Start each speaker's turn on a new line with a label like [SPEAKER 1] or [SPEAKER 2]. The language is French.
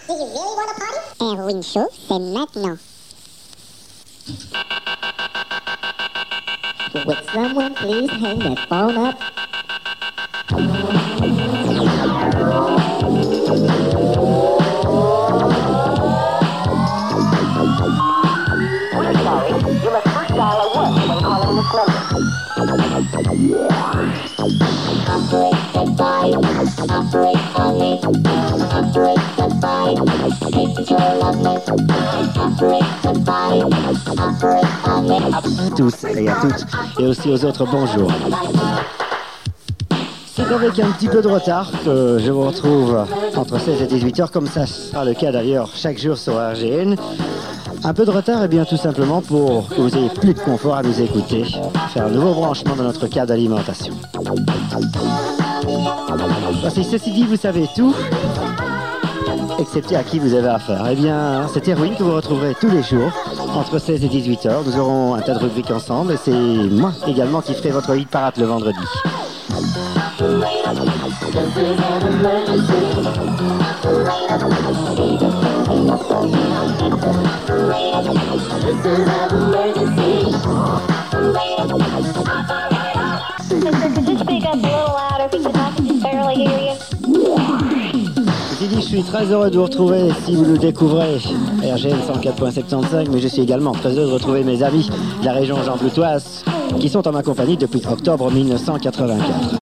[SPEAKER 1] Do you really want a party? Erwin Show, c'est maintenant. Would someone please hang that phone up?
[SPEAKER 2] We're sorry. You must first dial a 1 when calling this number.
[SPEAKER 1] Operate goodbye. Operate on me. Operate goodbye. Take control of me. Operate goodbye. Operate on me.
[SPEAKER 3] À tous et à toutes, et aussi aux autres, bonjour. C'est avec un petit peu de retard que je vous retrouve entre 16 et 18 heures, comme ça sera le cas d'ailleurs chaque jour sur RGN. Un peu de retard, et bien tout simplement pour que vous ayez plus de confort à nous écouter, faire un nouveau branchement dans notre cadre d'alimentation. Parce que ceci dit, vous savez tout, excepté à qui vous avez affaire. Eh bien, c'est Erwin que vous retrouverez tous les jours, entre 16 et 18 heures. Nous aurons un tas de rubriques ensemble, et c'est moi également qui ferai votre hit parade le vendredi. Ceci dit, je suis très heureux de vous retrouver si vous nous découvrez RGN 104.75, mais je suis également très heureux de retrouver mes amis de la région Jean-Bloutoise qui sont en ma compagnie depuis octobre 1984.